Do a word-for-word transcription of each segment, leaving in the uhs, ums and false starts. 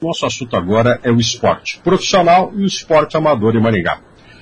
Nosso assunto agora é o esporte profissional e o esporte amador em Maringá.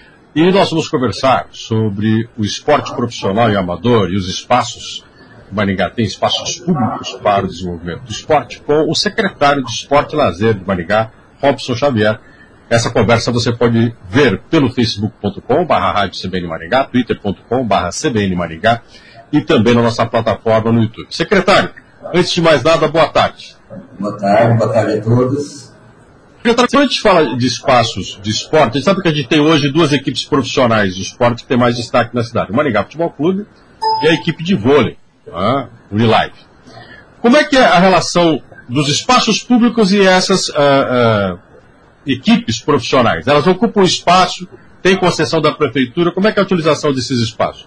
E nós vamos conversar sobre o esporte profissional e amador e os espaços. Maringá tem espaços públicos para o desenvolvimento do esporte com o secretário de Esporte e Lazer de Maringá, Robson Xavier. Essa conversa você pode ver pelo facebook ponto com barra rádio C B N Maringá, twitter ponto com barra C B N Maringá e também na nossa plataforma no YouTube. Secretário, antes de mais nada, boa tarde. Boa tarde, boa tarde a todos. Secretário, quando a gente fala de espaços de esporte, a gente sabe que a gente tem hoje duas equipes profissionais de esporte que tem mais destaque na cidade. O Maringá Futebol Clube e a equipe de vôlei, a Unilive. Como é que é a relação dos espaços públicos e essas uh, uh, equipes profissionais? Elas ocupam espaço, tem concessão da prefeitura, como é que é a utilização desses espaços?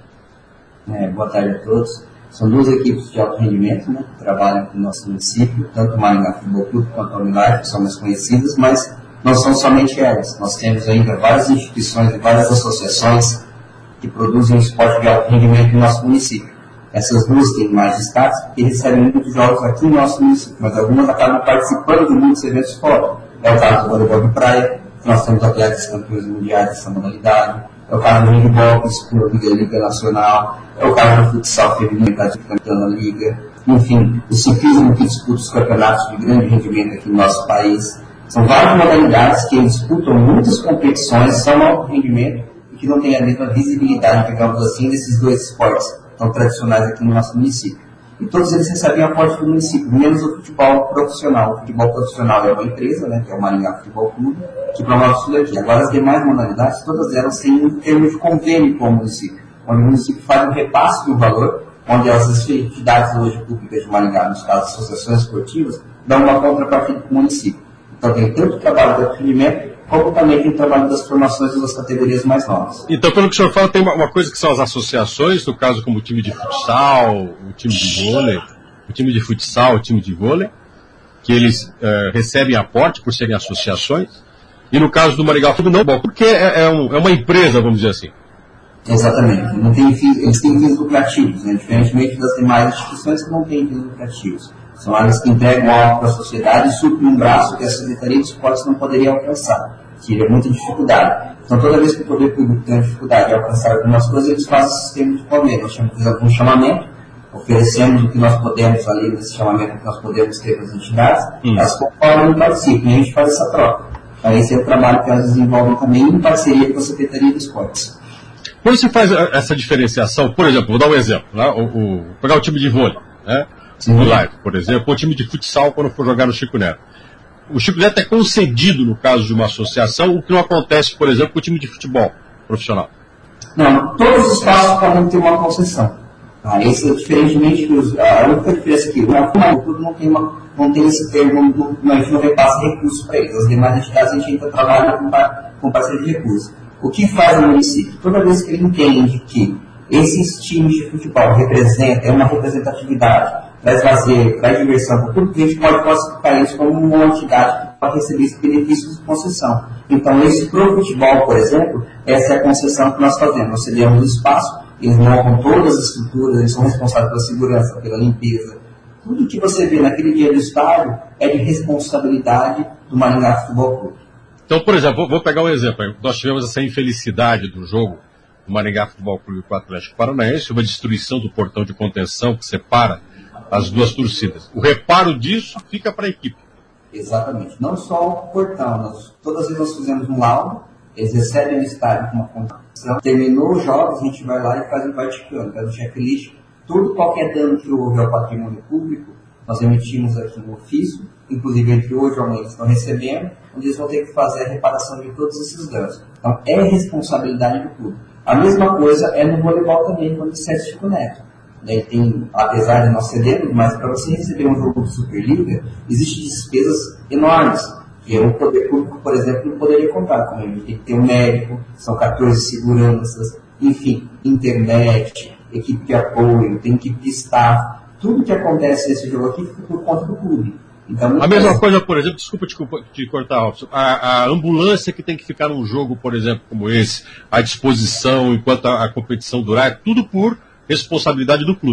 É, boa tarde a todos. São duas equipes de alto rendimento, né, que trabalham aqui no nosso município, tanto o Maringá Futebol Clube quanto a Unilive, que são mais conhecidas, mas não são somente elas. Nós temos ainda várias instituições e várias associações que produzem esporte de alto rendimento no nosso município. Essas duas têm mais destaque porque recebem muitos jogos aqui no nosso município, mas algumas acabam participando de muitos eventos fora. É o caso do voleibol de praia, que nós temos atletas campeões mundiais dessa modalidade. É o caso do handebol, que disputa a Liga Nacional. É o caso do futsal feminino, que está disputando a Liga. Enfim, o ciclismo, que disputa os campeonatos de grande rendimento aqui no nosso país. São várias modalidades que disputam muitas competições, são alto rendimento e que não têm a mesma visibilidade, digamos assim, desses dois esportes tão tradicionais aqui no nosso município. E todos eles recebem aporte do município, menos o futebol profissional. O futebol profissional é uma empresa, né, que é o Maringá Futebol Clube, que promove isso daqui. Agora, as demais modalidades, todas elas têm um termo de convênio com o município, onde o município faz um repasse do valor, onde as entidades hoje públicas de Maringá, nos casos associações esportivas, dão uma contrapartida para o município. Então, tem tanto o trabalho do atendimento, como também tem o trabalho das formações das categorias mais novas. Então, pelo que o senhor fala, tem uma, uma coisa que são as associações, no caso como o time de futsal, o time de vôlei, o time de futsal, o time de vôlei, que eles é, recebem aporte por serem associações, e no caso do Maringá Futebol, não, porque é, é, um, é uma empresa, vamos dizer assim. Exatamente. Não tem fins, eles têm fins lucrativos, né? Diferentemente das demais instituições que não têm fins lucrativos. São áreas que entregam algo para a sociedade e suprem um braço que a Secretaria de Esportes não poderia alcançar, que é muita dificuldade. Então, toda vez que o poder público tem dificuldade de alcançar algumas coisas, eles fazem esse sistema de convênio. Nós chamamos um chamamento, oferecemos o que nós podemos ali nesse chamamento, que nós podemos ter das entidades, hum. elas concordam e participam, e a gente faz essa troca. Então, esse é o trabalho que elas desenvolvem também em parceria com a Secretaria de Esportes. Quando se faz essa diferenciação, por exemplo, vou dar um exemplo, né? o, o, vou pegar o time de vôlei, né? No Live, por exemplo, ou o time de futsal quando for jogar no Chico Neto. O Chico Neto é concedido no caso de uma associação, o que não acontece, por exemplo, com o time de futebol profissional. Não, todos os espaços podem ter uma concessão. Ah, esse é diferentemente dos. A única diferença aqui, o clube não tem, uma, não tem esse termo, a gente não repassa recursos para eles. As demais entidades a gente ainda trabalha com, com parceria de recursos. O que faz o município? Toda vez que ele entende que esses times de futebol representam, é uma representatividade, traz lazer, traz diversão para o público, a gente pode classificar isso como uma entidade que pode receber esse benefício de concessão. Então, esse para o futebol, por exemplo, essa é a concessão que nós fazemos. Nós cedemos o espaço, eles montam todas as estruturas, eles são responsáveis pela segurança, pela limpeza. Tudo que você vê naquele dia do estádio é de responsabilidade do Maringá Futebol Clube. Então, por exemplo, vou pegar um exemplo. Nós tivemos essa infelicidade do jogo do Maringá Futebol Clube com o Atlético Paranaense, uma destruição do portão de contenção que separa as duas torcidas. O reparo disso fica para a equipe. Exatamente. Não só o portão. Nós, todas as vezes nós fizemos um laudo, eles recebem o estádio com uma condição. Terminou os jogos, a gente vai lá e faz um Vaticano, faz um checklist. Tudo, qualquer dano que houve ao patrimônio público, nós emitimos aqui um ofício, inclusive entre hoje e amanhã eles estão recebendo, onde eles vão ter que fazer a reparação de todos esses danos. Então, é responsabilidade do clube. A mesma coisa é no voleibol também, quando se é Chico Neto. Daí tem, apesar de nós cedermos, mas para você receber um jogo de Superliga, existem despesas enormes, que o poder público, por exemplo, não poderia comprar. Como ele tem que ter um médico, são quatorze seguranças, enfim, internet, equipe de apoio, tem equipe de staff. Tudo que acontece nesse jogo aqui fica por conta do clube. Então, a mesma coisa, por exemplo, desculpa te, te cortar, Robson, a, a ambulância que tem que ficar num jogo, por exemplo, como esse, à disposição enquanto a, a competição durar, é tudo por responsabilidade do clube.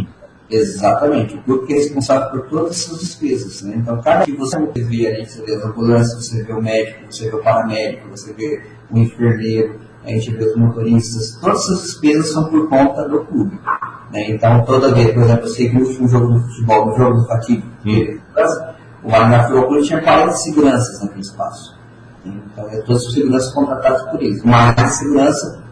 Exatamente, o clube que é responsável por todas essas despesas, né? Então, cada que você vê ali, você vê as ambulâncias, você vê o médico, você vê o paramédico, você vê o enfermeiro, a gente vê os motoristas, todas essas despesas são por conta do clube, né? Então, toda vez, por exemplo, você viu um jogo de futebol, um jogo do Fatigue, hum. o Maringá Futebol Clube tinha quarenta seguranças naquele espaço. Então, é todos os seguranças contratados por eles. Mas a segurança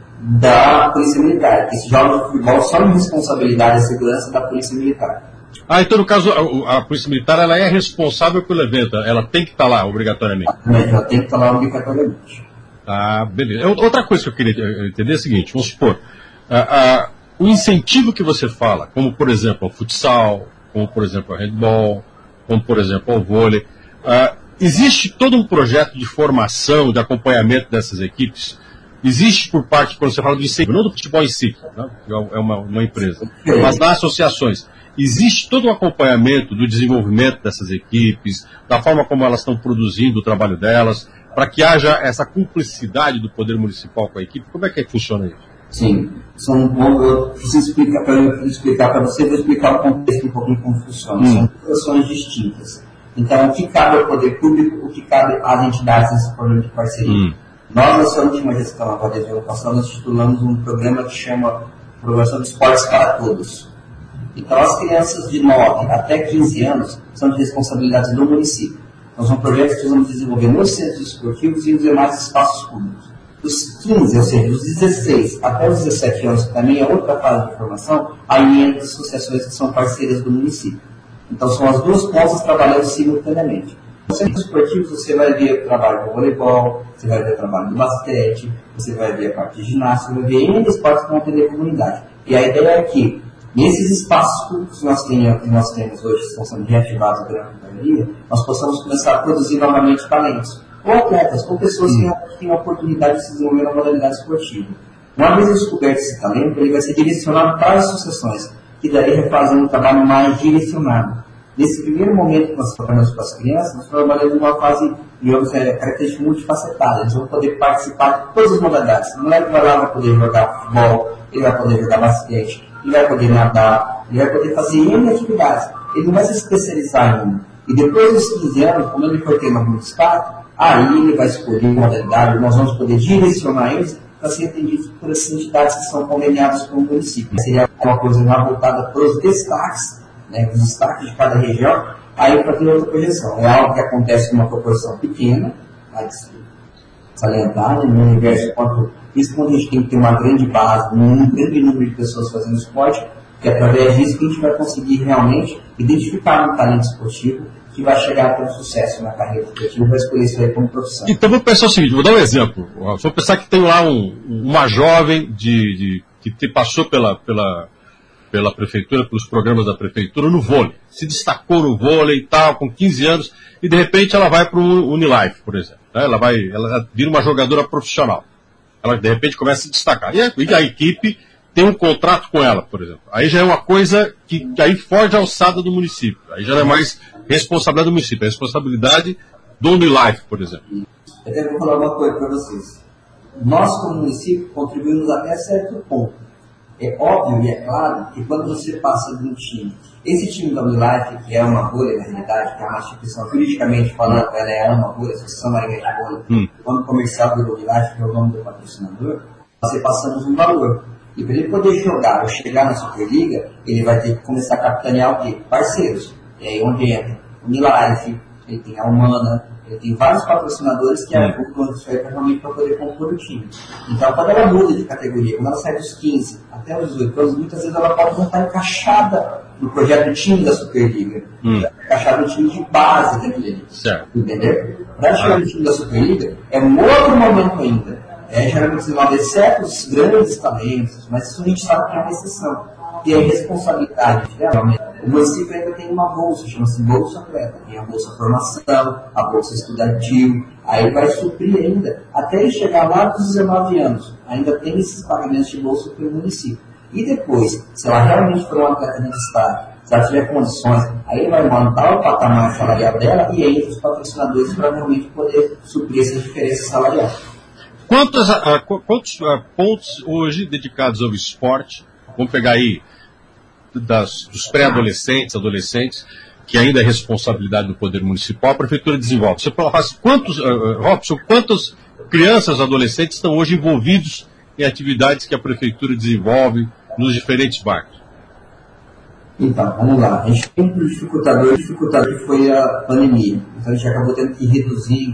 da Polícia Militar. Esse jogo de futebol só de responsabilidade da segurança da Polícia Militar. Ah, então no caso a, a Polícia Militar ela é responsável pelo evento, ela tem que estar lá obrigatoriamente. Ela tem que estar lá obrigatoriamente. Ah, beleza. Outra coisa que eu queria entender é o seguinte, vamos supor, ah, ah, o incentivo que você fala, como por exemplo ao futsal, como por exemplo ao handball, como por exemplo ao vôlei, ah, existe todo um projeto de formação, de acompanhamento dessas equipes? Existe por parte, quando você fala do incentivo, não do futebol em si, né, que é uma, uma empresa, mas das associações, existe todo um acompanhamento do desenvolvimento dessas equipes, da forma como elas estão produzindo o trabalho delas, para que haja essa cumplicidade do poder municipal com a equipe? Como é que funciona isso? Sim, são, eu preciso explicar para eu explicar para você, vou explicar o contexto um pouquinho como funciona. Hum. São situações distintas. Então, o que cabe ao poder público, o que cabe às entidades nesse programa de parceria. Hum. Nós, nessa última gestão, agora desde o ano passado, nós titulamos um programa que chama Programação de Esportes para Todos. Então, as crianças de nove até quinze anos são de responsabilidade do município. Então, são projetos que vamos desenvolver nos centros esportivos e nos demais espaços públicos. Dos quinze, ou seja, dos dezesseis até os dezessete anos, que também é outra fase de formação, aí entra as associações que são parceiras do município. Então, são as duas pontas trabalhando simultaneamente. Nos centros esportivos você vai ver o trabalho do voleibol, você vai ver o trabalho do basquete, você vai ver a parte de ginástica, você vai ver N esportes que vão atender a comunidade. E a ideia é que, nesses espaços públicos que nós, tenhamos, que nós temos hoje, que estão sendo reativados durante a pandemia, nós possamos começar a produzir novamente talentos, ou atletas, ou pessoas que, que têm a oportunidade de se desenvolver na modalidade esportiva. Uma vez descoberto esse talento, ele vai ser direcionado para as associações, que daí vai fazer um trabalho mais direcionado. Nesse primeiro momento que nós trabalhamos com as crianças, nós trabalhamos numa fase, digamos, é, característica multifacetada. Eles vão poder participar de todas as modalidades. O moleque vai lá, vai poder jogar futebol, ele vai poder jogar basquete, ele vai poder nadar, ele vai poder fazer N atividades. Ele não vai se especializar ainda. E depois dos quinze anos, quando ele for ter uma muito destaque, aí ele vai escolher a modalidade, nós vamos poder direcionar eles para serem atendidos por essas entidades que são conveniadas com o município. Seria uma coisa mais voltada para os destaques, né, os destaques de cada região, aí para ter outra projeção. É algo que acontece numa proporção pequena, mas salientar, né, no universo, quanto, isso quando a gente tem que ter uma grande base, um grande número de pessoas fazendo esporte, que é através disso que a gente vai conseguir realmente identificar um talento esportivo que vai chegar a ter um sucesso na carreira esportiva e vai escolher isso aí como profissão. Então vou pensar o seguinte, vou dar um exemplo. Vou pensar que tem lá um, uma jovem de, de, que te passou pela... pela pela prefeitura, pelos programas da prefeitura, no vôlei. Se destacou no vôlei e tal, com quinze anos, e de repente ela vai para o Unilife, por exemplo. Né? Ela vai, ela vira uma jogadora profissional. Ela de repente começa a se destacar. E a, e a equipe tem um contrato com ela, por exemplo. Aí já é uma coisa que, que aí foge a alçada do município. Aí já não é mais responsabilidade do município, é responsabilidade do Unilife, por exemplo. Eu quero falar uma coisa para vocês. Nós, como município, contribuímos até certo ponto. É óbvio e é claro que quando você passa de um time, esse time da Unilife, que é uma bolha na realidade, que é uma instituição, juridicamente falando, ela é uma bolha, a Associação Maringá de Bolha, hum. o nome comercial do Unilife, que é o nome do patrocinador, nós passamos um valor. E para ele poder jogar ou chegar na Superliga, ele vai ter que começar a capitanear o quê? Parceiros. E aí onde entra o Unilife, ele tem a Humana, ele tem vários patrocinadores que ajudam isso aí realmente para poder compor o time. Então, quando ela muda de categoria, quando ela sai dos quinze até os dezoito anos, muitas vezes ela pode não estar encaixada no projeto do time da Superliga. Hum. Encaixada no time de base daquele ali. Certo. Entendeu? Para chegar no time da Superliga, é um outro momento ainda. É, geralmente você vai ver certos grandes talentos, mas isso a gente sabe que é uma exceção. E a responsabilidade, realmente. O município ainda tem uma bolsa, chama-se Bolsa Atleta. Tem a Bolsa Formação, a Bolsa Estudantil, aí vai suprir ainda, até ele chegar lá dos dezenove anos, ainda tem esses pagamentos de bolsa pelo município. E depois, se ela realmente for uma atleta de destaque, se ela tiver condições, aí vai montar o patamar salarial dela e aí os patrocinadores para realmente poder suprir essas diferenças salariais. Quantos, uh, quantos uh, pontos hoje dedicados ao esporte, vamos pegar aí das, dos pré-adolescentes, adolescentes, que ainda é responsabilidade do Poder Municipal, a Prefeitura desenvolve. Você fala, quantos, uh, Robson, quantas crianças e adolescentes estão hoje envolvidos em atividades que a Prefeitura desenvolve nos diferentes bairros? Então, vamos lá. A gente tem um dificultador, dificultador que foi a pandemia. Então a gente acabou tendo que reduzir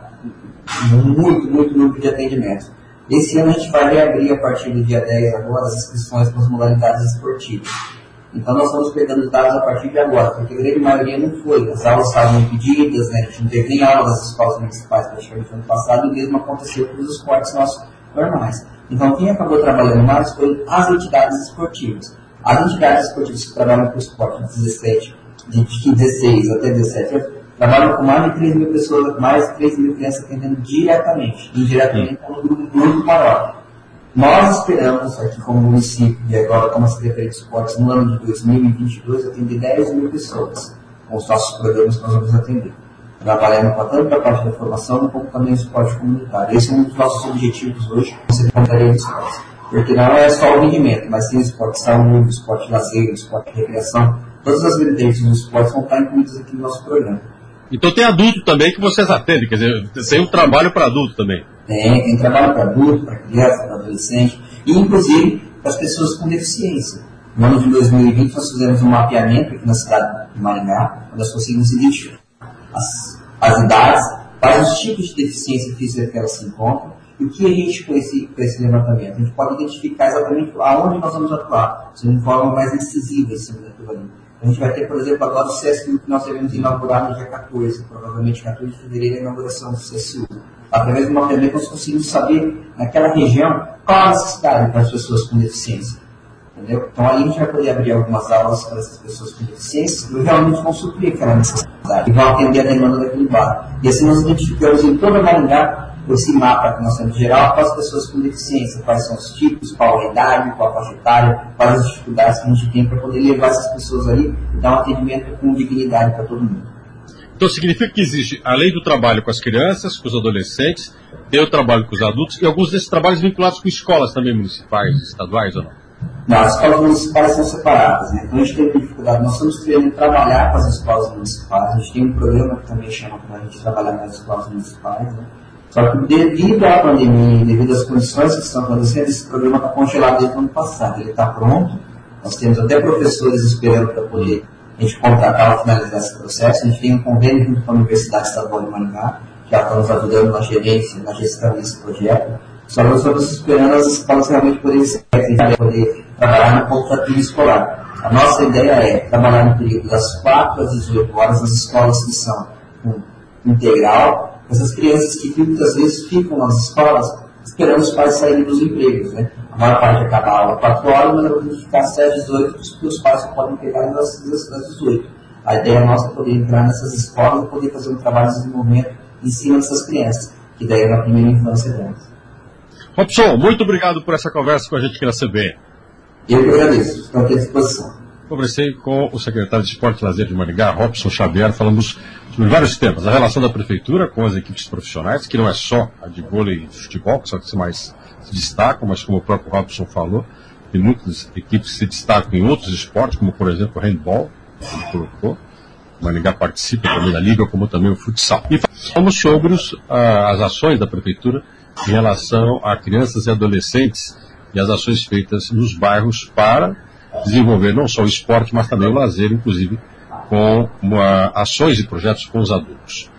muito, muito o número de atendimentos. Esse ano a gente vai reabrir a partir do dia dez agora as inscrições para as modalidades esportivas. Então nós estamos pegando dados a partir de agora, porque a grande maioria não foi. As aulas estavam impedidas, né? A gente não teve nem aula nas escolas municipais praticamente no ano passado, e o mesmo aconteceu com os esportes nossos normais. Então quem acabou trabalhando mais foi as entidades esportivas. As entidades esportivas que trabalham com o esporte de dezessete, de dezesseis até dezessete anos, trabalham com mais de três mil pessoas, mais de três mil crianças atendendo diretamente. Indiretamente é um grupo muito maior. Nós esperamos, aqui como município, e agora como a Secretaria de Esportes, no ano de dois mil e vinte e dois, atender dez mil pessoas com os nossos programas que nós vamos atender. Trabalhando com tanto a parte da formação, como também o esporte comunitário. Esse é um dos nossos objetivos hoje, como Secretaria de Esportes. Porque não é só o rendimento, mas sim o esporte de saúde, o esporte de lazer, o esporte de recreação. Todas as vertentes do esporte vão estar incluídas aqui no nosso programa. Então tem adulto também que vocês atendem, quer dizer, tem um trabalho para adulto também. Tem, tem trabalho para adulto, para criança, para adolescente, e inclusive para as pessoas com deficiência. No ano de dois mil e vinte nós fizemos um mapeamento aqui na cidade de Maringá, onde nós conseguimos identificar as, as idades, quais os tipos de deficiência física que elas se encontram, e o que a gente, com esse, com esse levantamento, a gente pode identificar exatamente aonde nós vamos atuar, de uma forma mais incisiva em cima daquilo ali. A gente vai ter, por exemplo, agora o C S U, que nós devemos inaugurar no dia quatorze, provavelmente quatorze de fevereiro, a inauguração do C S U. Através do mapeamento, nós conseguimos saber, naquela região, qual a necessidade para as pessoas com deficiência. Entendeu? Então, aí a gente vai poder abrir algumas aulas para essas pessoas com deficiência que realmente vão suprir aquela necessidade e vão atender a demanda daquele bairro. E assim nós identificamos em toda Maringá esse mapa que nós temos geral para as pessoas com deficiência, quais são os tipos, qual a idade, qual a faixa etária, quais as dificuldades que a gente tem para poder levar essas pessoas ali e dar um atendimento com dignidade para todo mundo. Então significa que existe, além do trabalho com as crianças, com os adolescentes, tem o trabalho com os adultos e alguns desses trabalhos vinculados com escolas também municipais, estaduais ou não? Não, as escolas municipais são separadas, né? Então a gente tem dificuldade, nós estamos querendo trabalhar com as escolas municipais, a gente tem um programa que também chama para a gente trabalhar nas escolas municipais, né? Só que devido à pandemia, devido às condições que estão acontecendo, esse programa está congelado desde o ano passado. Ele está pronto, nós temos até professores esperando para poder a gente contratar ou finalizar esse processo. A gente tem um convênio junto com a Universidade Estadual de Maringá, que já está nos ajudando na gerência, na gestão desse projeto. Só que nós estamos esperando as escolas realmente poderem ser poder trabalhar no contraturno escolar. A nossa ideia é trabalhar no período das quatro às dezoito horas nas escolas que são um, integral. Essas crianças que muitas vezes ficam nas escolas esperando os pais saírem dos empregos, né? A maior parte acaba a aula quatro horas, mas ela tem que ficar até às dezoito, porque os pais só podem pegar das dezoito. A ideia nossa é poder entrar nessas escolas e poder fazer um trabalho de desenvolvimento em cima dessas crianças, que daí é na primeira infância delas. Robson, muito obrigado por essa conversa com a gente aqui na C B N. Eu que agradeço, estou aqui à disposição. Conversei com o secretário de Esporte e Lazer de Maringá, Robson Xavier, falamos sobre vários temas. A relação da Prefeitura com as equipes profissionais, que não é só a de vôlei e de futebol, que são as que mais se destacam, mas como o próprio Robson falou, tem muitas equipes que se destacam em outros esportes, como por exemplo o handball, que ele colocou. O Maringá participa também da Liga, como também o futsal. E falamos sobre os, ah, as ações da Prefeitura em relação a crianças e adolescentes e as ações feitas nos bairros para desenvolver não só o esporte, mas também o lazer, inclusive com uma, ações e projetos com os adultos.